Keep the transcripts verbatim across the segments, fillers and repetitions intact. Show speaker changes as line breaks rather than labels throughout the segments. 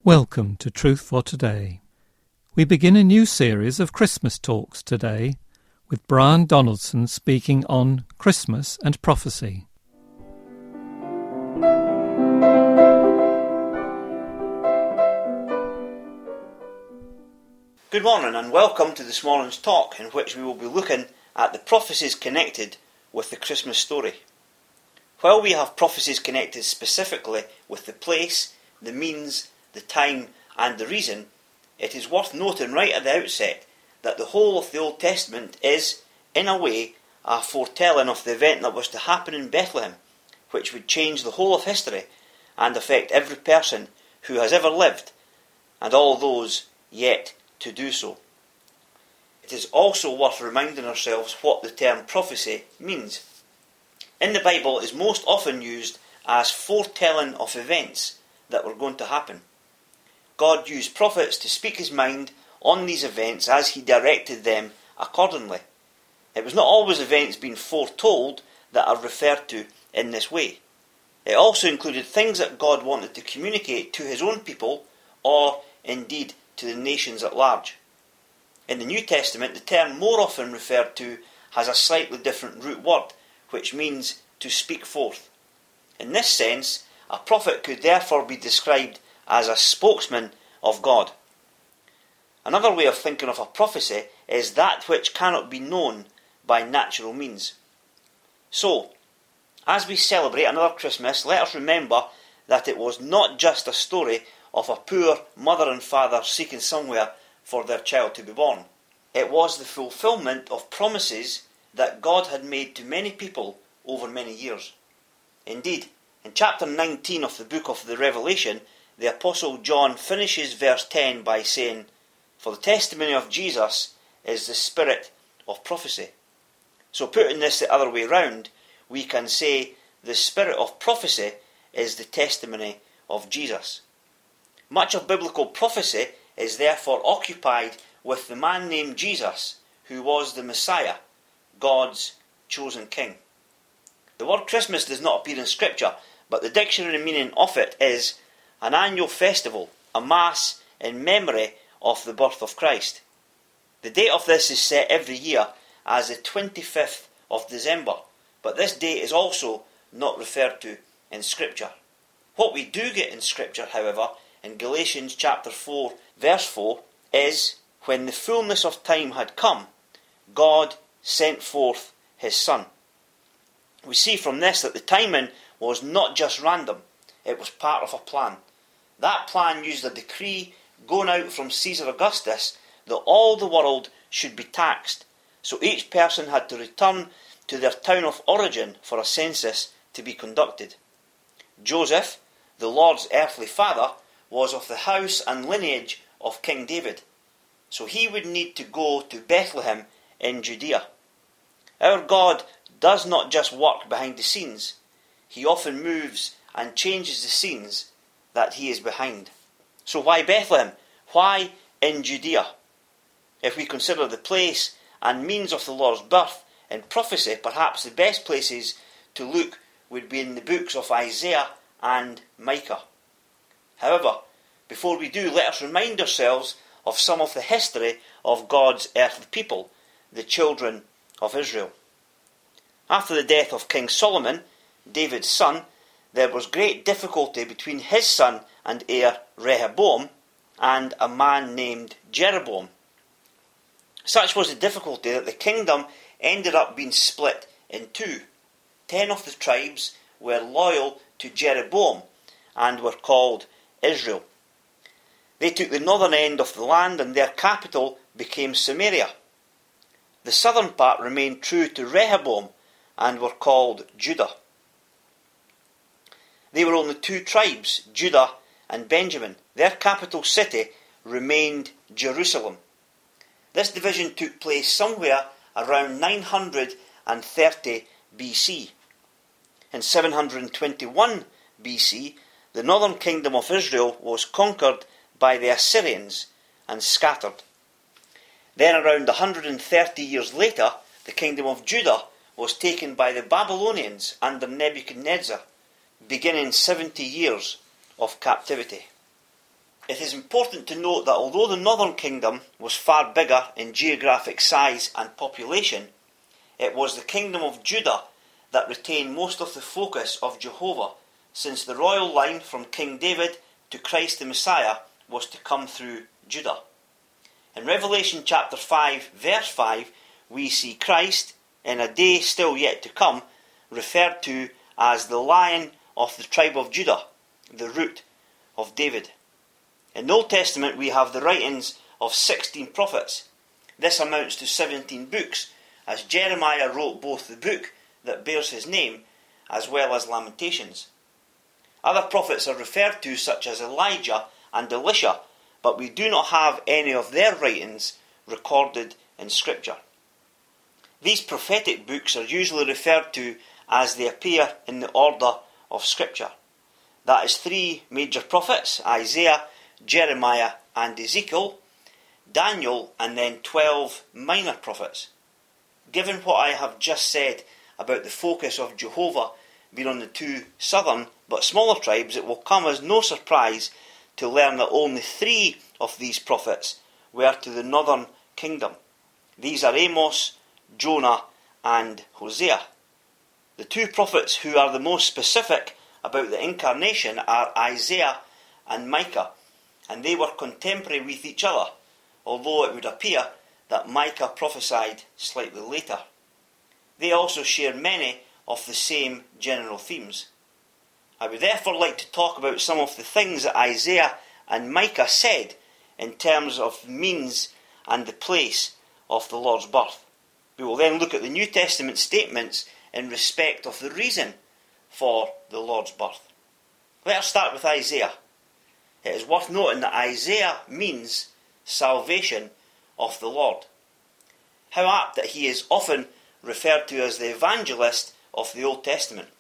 Welcome to Truth for Today. We begin a new series of Christmas talks today with Brian Donaldson speaking on Christmas and prophecy.
Good morning and welcome to this morning's talk, in which we will be looking at the prophecies connected with the Christmas story. While we have prophecies connected specifically with the place, the means, the time and the reason, it is worth noting right at the outset that the whole of the Old Testament is, in a way, a foretelling of the event that was to happen in Bethlehem, which would change the whole of history and affect every person who has ever lived, and all those yet to do so. It is also worth reminding ourselves what the term prophecy means. In the Bible, it is most often used as foretelling of events that were going to happen. God used prophets to speak his mind on these events as he directed them accordingly. It was not always events being foretold that are referred to in this way. It also included things that God wanted to communicate to his own people, or indeed to the nations at large. In the New Testament, the term more often referred to has a slightly different root word, which means to speak forth. In this sense, a prophet could therefore be described as a spokesman of God. Another way of thinking of a prophecy is that which cannot be known by natural means. So, as we celebrate another Christmas, let us remember that it was not just a story of a poor mother and father seeking somewhere for their child to be born. It was the fulfilment of promises that God had made to many people over many years. Indeed, in chapter nineteen of the book of the Revelation, the Apostle John finishes verse ten by saying, "For the testimony of Jesus is the spirit of prophecy." So putting this the other way round, we can say the spirit of prophecy is the testimony of Jesus. Much of biblical prophecy is therefore occupied with the man named Jesus, who was the Messiah, God's chosen king. The word Christmas does not appear in Scripture, but the dictionary meaning of it is an annual festival, a mass in memory of the birth of Christ. The date of this is set every year as the twenty-fifth of December, but this date is also not referred to in Scripture. What we do get in Scripture, however, in Galatians chapter four, verse four, is, "When the fullness of time had come, God sent forth his Son." We see from this that the timing was not just random, it was part of a plan. That plan used a decree going out from Caesar Augustus that all the world should be taxed, so each person had to return to their town of origin for a census to be conducted. Joseph, the Lord's earthly father, was of the house and lineage of King David, so he would need to go to Bethlehem in Judea. Our God does not just work behind the scenes, he often moves and changes the scenes that he is behind. So why Bethlehem? Why in Judea? If we consider the place and means of the Lord's birth in prophecy, perhaps the best places to look would be in the books of Isaiah and Micah. However, before we do, let us remind ourselves of some of the history of God's earthly people, the children of Israel. After the death of King Solomon, David's son, there was great difficulty between his son and heir Rehoboam and a man named Jeroboam. Such was the difficulty that the kingdom ended up being split in two. Ten of the tribes were loyal to Jeroboam and were called Israel. They took the northern end of the land and their capital became Samaria. The southern part remained true to Rehoboam and were called Judah. They were only two tribes, Judah and Benjamin. Their capital city remained Jerusalem. This division took place somewhere around nine hundred thirty B C. In seven hundred twenty-one B C, the northern kingdom of Israel was conquered by the Assyrians and scattered. Then around one hundred thirty years later, the kingdom of Judah was taken by the Babylonians under Nebuchadnezzar, beginning seventy years of captivity. It is important to note that although the northern kingdom was far bigger in geographic size and population, it was the kingdom of Judah that retained most of the focus of Jehovah, since the royal line from King David to Christ the Messiah was to come through Judah. In Revelation chapter five, verse five, we see Christ, in a day still yet to come, referred to as the Lion of the tribe of Judah, the root of David. In the Old Testament we have the writings of sixteen prophets. This amounts to seventeen books, as Jeremiah wrote both the book that bears his name as well as Lamentations. Other prophets are referred to, such as Elijah and Elisha, but we do not have any of their writings recorded in Scripture. These prophetic books are usually referred to as they appear in the order of Scripture. That is three major prophets, Isaiah, Jeremiah and Ezekiel, Daniel, and then twelve minor prophets. Given what I have just said about the focus of Jehovah being on the two southern but smaller tribes, it will come as no surprise to learn that only three of these prophets were to the northern kingdom. These are Amos, Jonah and Hosea. The two prophets who are the most specific about the incarnation are Isaiah and Micah, and they were contemporary with each other, although it would appear that Micah prophesied slightly later. They also share many of the same general themes. I would therefore like to talk about some of the things that Isaiah and Micah said in terms of the means and the place of the Lord's birth. We will then look at the New Testament statements in respect of the reason for the Lord's birth. Let us start with Isaiah. It is worth noting that Isaiah means salvation of the Lord. How apt that he is often referred to as the evangelist of the Old Testament.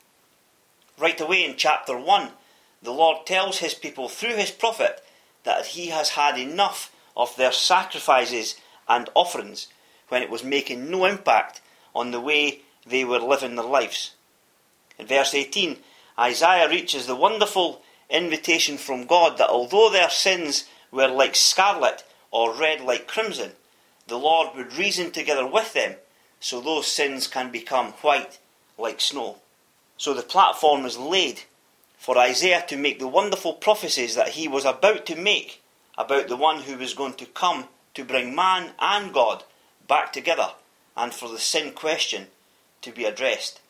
Right away in chapter one, the Lord tells his people through his prophet that he has had enough of their sacrifices and offerings when it was making no impact on the way they were living their lives. In verse eighteen, Isaiah reaches the wonderful invitation from God that although their sins were like scarlet or red like crimson, the Lord would reason together with them so those sins can become white like snow. So the platform is laid for Isaiah to make the wonderful prophecies that he was about to make about the one who was going to come to bring man and God back together and for the sin question to be addressed.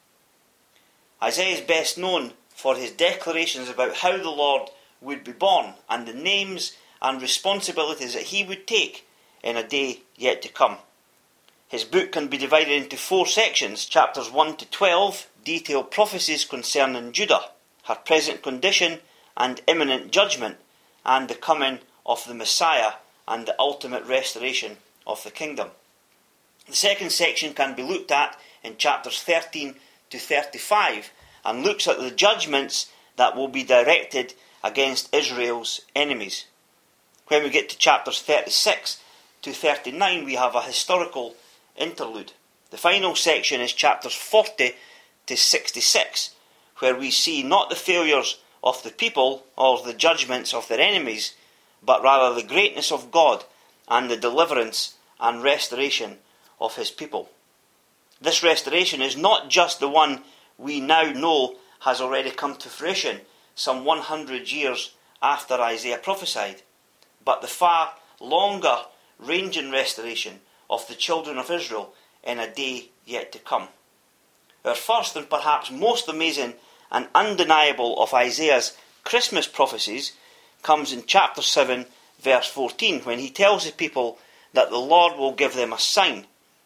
Isaiah is best known for his declarations about how the Lord would be born and the names and responsibilities that he would take in a day yet to come. His book can be divided into four sections. Chapters one to twelve detail prophecies concerning Judah, her present condition and imminent judgment, and the coming of the Messiah and the ultimate restoration of the kingdom. The second section can be looked at in chapters thirteen to thirty-five and looks at the judgments that will be directed against Israel's enemies. When we get to chapters thirty-six to thirty-nine, we have a historical interlude. The final section is chapters forty to sixty-six, where we see not the failures of the people or the judgments of their enemies, but rather the greatness of God and the deliverance and restoration of his people. This restoration is not just the one we now know has already come to fruition some one hundred years after Isaiah prophesied, but the far longer ranging restoration of the children of Israel in a day yet to come. Our first and perhaps most amazing and undeniable of Isaiah's Christmas prophecies comes in chapter seven verse fourteen, when he tells the people that the Lord will give them a sign,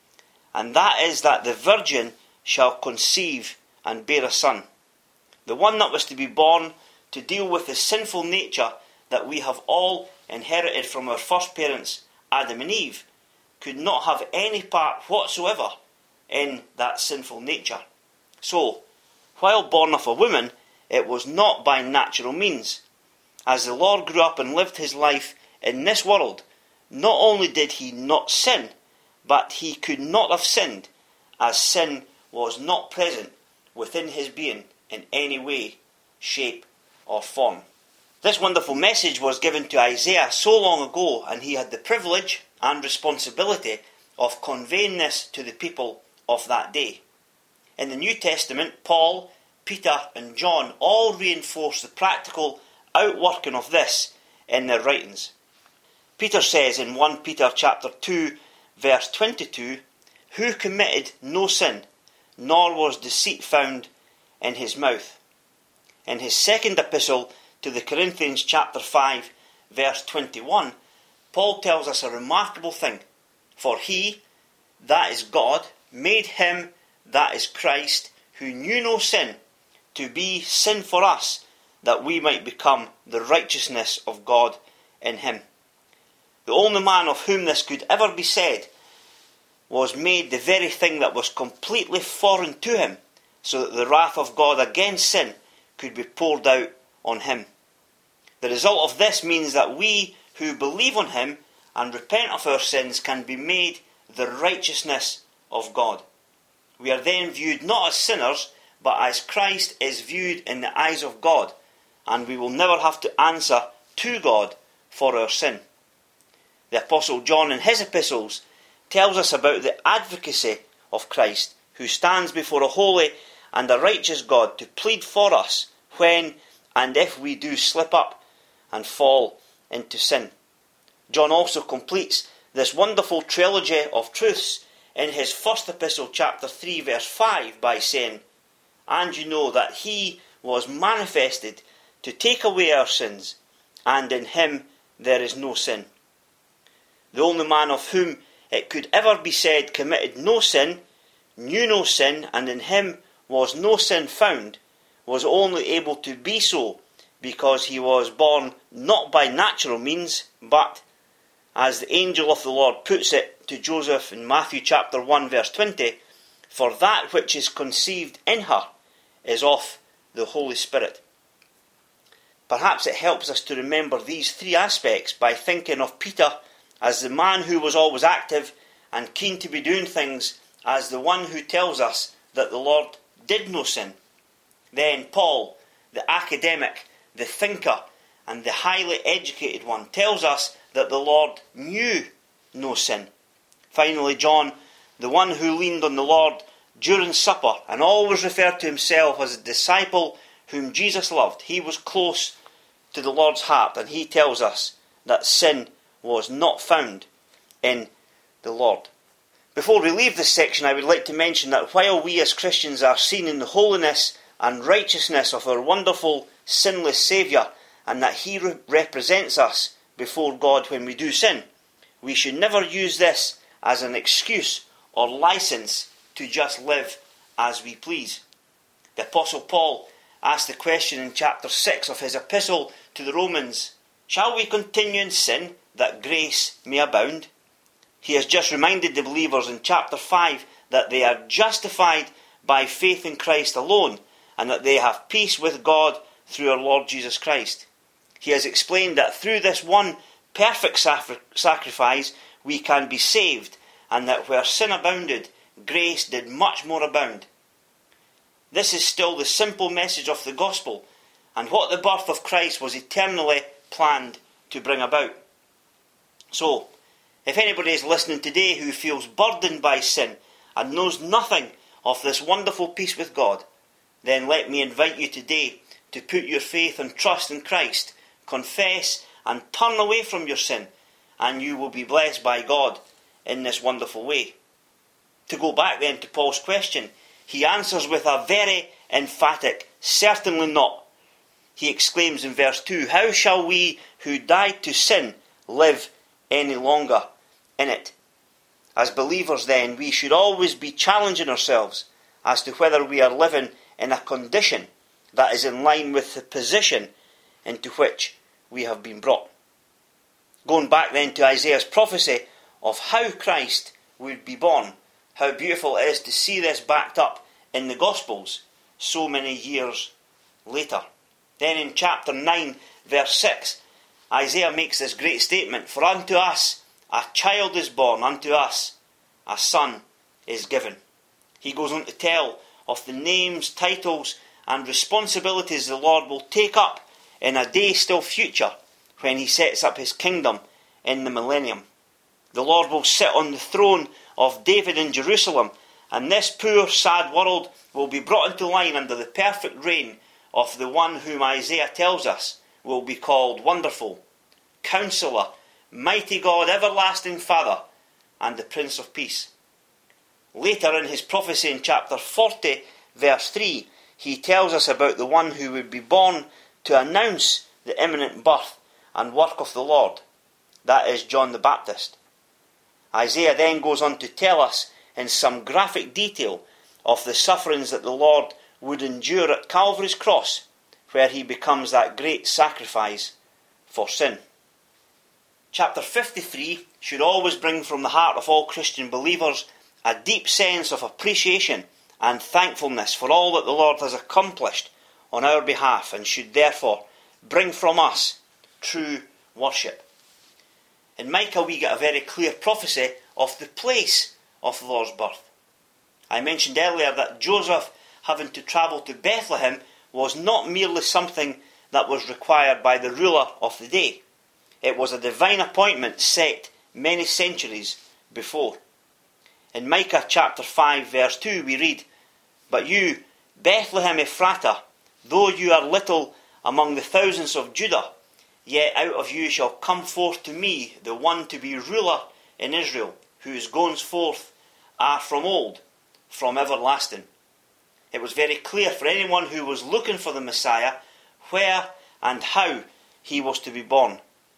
and that is that the virgin shall conceive and bear a son. The one that was to be born to deal with the sinful nature that we have all inherited from our first parents, Adam and Eve, could not have any part whatsoever in that sinful nature. So, while born of a woman, it was not by natural means. As the Lord grew up and lived his life in this world, not only did he not sin, but he could not have sinned, as sin was not present within his being in any way, shape or form. This wonderful message was given to Isaiah so long ago, and he had the privilege and responsibility of conveying this to the people of that day. In the New Testament, Paul, Peter and John all reinforce the practical outworking of this in their writings. Peter says in First Peter chapter two, verse twenty-two, "Who committed no sin, nor was deceit found in his mouth." In his second epistle to the Corinthians chapter five, verse twenty-one, Paul tells us a remarkable thing. "For he, that is God, made him, that is Christ, who knew no sin, to be sin for us, that we might become the righteousness of God in him." The only man of whom this could ever be said was made the very thing that was completely foreign to him, so that the wrath of God against sin could be poured out on him. The result of this means that we who believe on him and repent of our sins can be made the righteousness of God. We are then viewed not as sinners, but as Christ is viewed in the eyes of God, and we will never have to answer to God for our sin. The Apostle John in his epistles tells us about the advocacy of Christ, who stands before a holy and a righteous God to plead for us when and if we do slip up and fall into sin. John also completes this wonderful trilogy of truths in his first epistle, chapter three, verse five, by saying, "And you know that he was manifested to take away our sins, and in him there is no sin." The only man of whom it could ever be said committed no sin, knew no sin, and in him was no sin found, was only able to be so because he was born not by natural means, but, as the angel of the Lord puts it to Joseph in Matthew chapter one, verse twenty, "For that which is conceived in her is of the Holy Spirit." Perhaps it helps us to remember these three aspects by thinking of Peter as the man who was always active and keen to be doing things, as the one who tells us that the Lord did no sin. Then Paul, the academic, the thinker, and the highly educated one, tells us that the Lord knew no sin. Finally, John, the one who leaned on the Lord during supper and always referred to himself as a disciple whom Jesus loved, he was close to the Lord's heart, and he tells us that sin was not found in the Lord. Before we leave this section, I would like to mention that while we as Christians are seen in the holiness and righteousness of our wonderful, sinless Saviour, and that he re- represents us before God when we do sin, we should never use this as an excuse or license to just live as we please. The Apostle Paul asked the question in chapter six of his epistle to the Romans, "Shall we continue in sin that grace may abound?" He has just reminded the believers in chapter five that they are justified by faith in Christ alone, and that they have peace with God through our Lord Jesus Christ. He has explained that through this one perfect sacrifice we can be saved, and that where sin abounded, grace did much more abound. This is still the simple message of the gospel, and what the birth of Christ was eternally planned to bring about. So, if anybody is listening today who feels burdened by sin and knows nothing of this wonderful peace with God, then let me invite you today to put your faith and trust in Christ, confess and turn away from your sin, and you will be blessed by God in this wonderful way. To go back then to Paul's question, he answers with a very emphatic, "Certainly not." He exclaims in verse two, "How shall we who died to sin live any longer in it?" As believers then, we should always be challenging ourselves as to whether we are living in a condition that is in line with the position into which we have been brought. Going back then to Isaiah's prophecy of how Christ would be born, how beautiful it is to see this backed up in the Gospels so many years later. Then in chapter nine, verse six, Isaiah makes this great statement, "For unto us a child is born, unto us a son is given." He goes on to tell of the names, titles and responsibilities the Lord will take up in a day still future when he sets up his kingdom in the millennium. The Lord will sit on the throne of David in Jerusalem, and this poor, sad world will be brought into line under the perfect reign of the one whom Isaiah tells us will be called Wonderful, Counselor, Mighty God, Everlasting Father, and the Prince of Peace. Later in his prophecy in chapter forty, verse three, he tells us about the one who would be born to announce the imminent birth and work of the Lord. That is John the Baptist. Isaiah then goes on to tell us in some graphic detail of the sufferings that the Lord would endure at Calvary's cross, where he becomes that great sacrifice for sin. Chapter fifty-three should always bring from the heart of all Christian believers a deep sense of appreciation and thankfulness for all that the Lord has accomplished on our behalf, and should therefore bring from us true worship. In Micah we get a very clear prophecy of the place of the Lord's birth. I mentioned earlier that Joseph having to travel to Bethlehem was not merely something that was required by the ruler of the day. It was a divine appointment set many centuries before. In Micah chapter five verse two we read, "But you, Bethlehem Ephratah, though you are little among the thousands of Judah, yet out of you shall come forth to me the one to be ruler in Israel, whose goings forth are from old, from everlasting." It was very clear for anyone who was looking for the Messiah where and how he was to be born.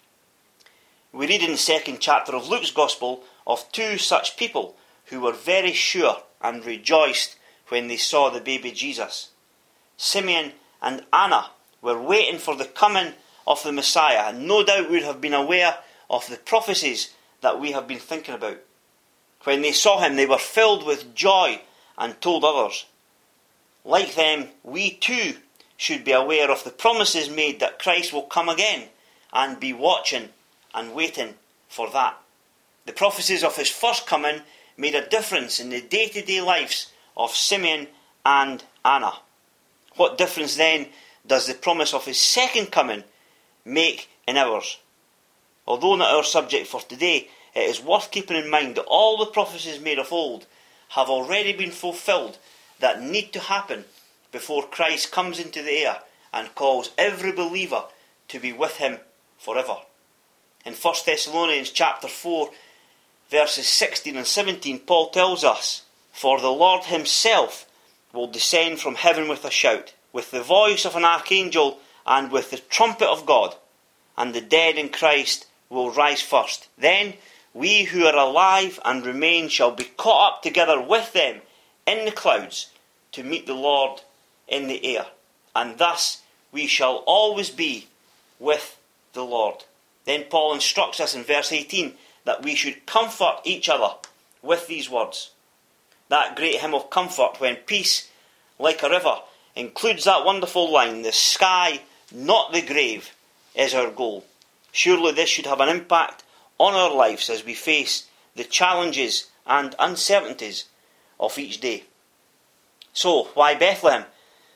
We read in the second chapter of Luke's Gospel of two such people who were very sure and rejoiced when they saw the baby Jesus. Simeon and Anna were waiting for the coming of the Messiah, and no doubt would have been aware of the prophecies that we have been thinking about. When they saw him, they were filled with joy and told others. Like them, we too should be aware of the promises made that Christ will come again, and be watching and waiting for that. The prophecies of his first coming made a difference in the day-to-day lives of Simeon and Anna. What difference then does the promise of his second coming make in ours? Although not our subject for today, it is worth keeping in mind that all the prophecies made of old have already been fulfilled that need to happen before Christ comes into the air and calls every believer to be with him forever. In First Thessalonians chapter four, verses sixteen and seventeen, Paul tells us, "For the Lord himself will descend from heaven with a shout, with the voice of an archangel, and with the trumpet of God, and the dead in Christ will rise first. Then we who are alive and remain shall be caught up together with them in the clouds to meet the Lord in the air, and thus we shall always be with the Lord." Then Paul instructs us in verse eighteen that we should comfort each other with these words. That great hymn of comfort, when peace, like a river, includes that wonderful line, "The sky, not the grave, is our goal." Surely this should have an impact on our lives as we face the challenges and uncertainties of each day. So, why Bethlehem?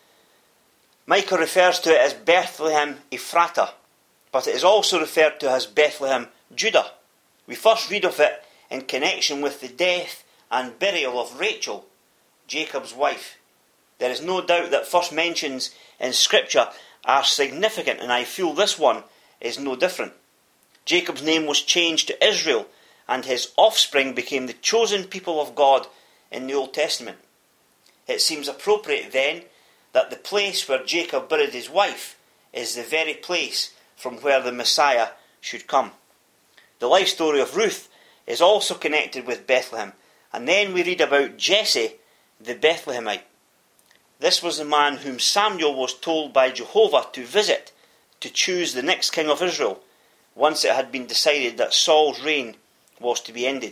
Micah refers to it as Bethlehem Ephratah, but it is also referred to as Bethlehem Judah. We first read of it in connection with the death and burial of Rachel, Jacob's wife. There is no doubt that first mentions in Scripture are significant, and I feel this one is no different. Jacob's name was changed to Israel, and his offspring became the chosen people of God in the Old Testament. It seems appropriate then that the place where Jacob buried his wife is the very place from where the Messiah should come. The life story of Ruth is also connected with Bethlehem, and then we read about Jesse the Bethlehemite. This was the man whom Samuel was told by Jehovah to visit to choose the next king of Israel, once it had been decided that Saul's reign was to be ended.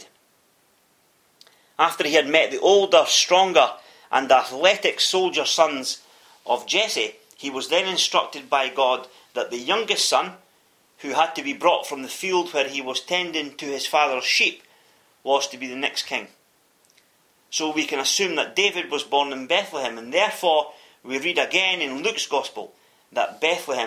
After he had met the older, stronger and athletic soldier sons of Jesse, he was then instructed by God that the youngest son, who had to be brought from the field where he was tending to his father's sheep, was to be the next king. So we can assume that David was born in Bethlehem, and therefore we read again in Luke's Gospel that Bethlehem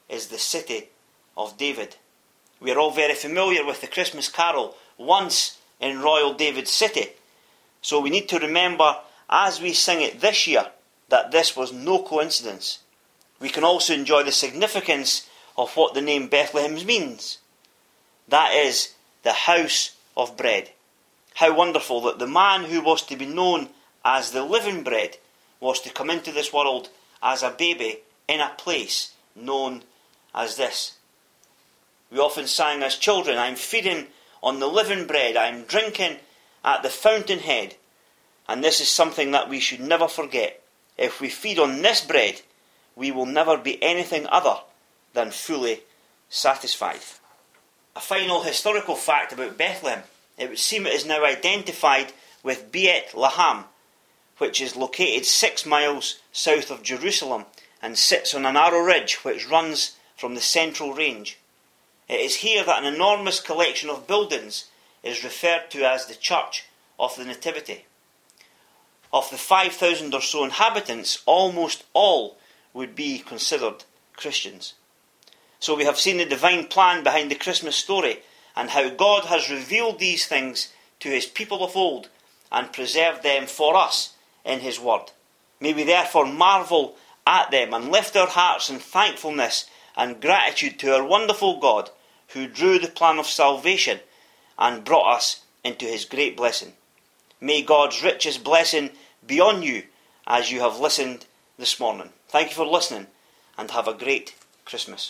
is the city of David. We are all very familiar with the Christmas carol, Once in Royal David's City. So we need to remember as we sing it this year that this was no coincidence. We can also enjoy the significance of what the name Bethlehem means. That is the house of bread. How wonderful that the man who was to be known as the living bread was to come into this world as a baby in a place known as this. We often sang as children, I'm feeding on the living bread, I'm drinking at the fountainhead. And this is something that we should never forget. If we feed on this bread, we will never be anything other than fully satisfied. A final historical fact about Bethlehem. It would seem it is now identified with Beit Laham, which is located six miles south of Jerusalem and sits on a narrow ridge which runs from the central range. It is here that an enormous collection of buildings is referred to as the Church of the Nativity. Of the five thousand or so inhabitants, almost all would be considered Christians. So we have seen the divine plan behind the Christmas story and how God has revealed these things to his people of old and preserved them for us in his word. May we therefore marvel at them and lift our hearts in thankfulness and gratitude to our wonderful God who drew the plan of salvation and brought us into his great blessing. May God's richest blessing be on you as you have listened this morning. Thank you for listening and have a great Christmas.